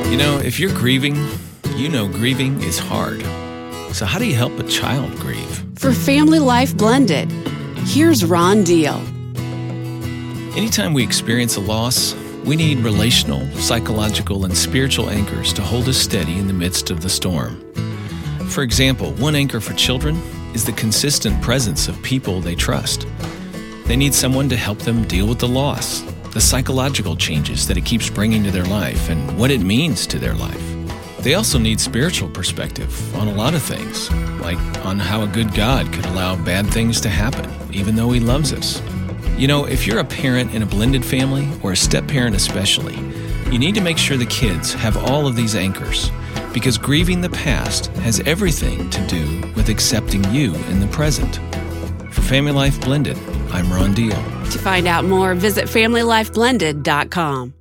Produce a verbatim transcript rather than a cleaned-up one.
You know, if you're grieving, you know grieving is hard. So how do you help a child grieve? For Family Life Blended, here's Ron Deal. Anytime we experience a loss, we need relational, psychological, and spiritual anchors to hold us steady in the midst of the storm. For example, one anchor for children is the consistent presence of people they trust. They need someone to help them deal with the loss, the psychological changes that it keeps bringing to their life, and what it means to their life. They also need spiritual perspective on a lot of things, like on how a good God could allow bad things to happen, even though He loves us. You know, if you're a parent in a blended family, or a step-parent especially, you need to make sure the kids have all of these anchors, because grieving the past has everything to do with accepting you in the present. For Family Life Blended, I'm Ron Deal. To find out more, visit family life blended dot com.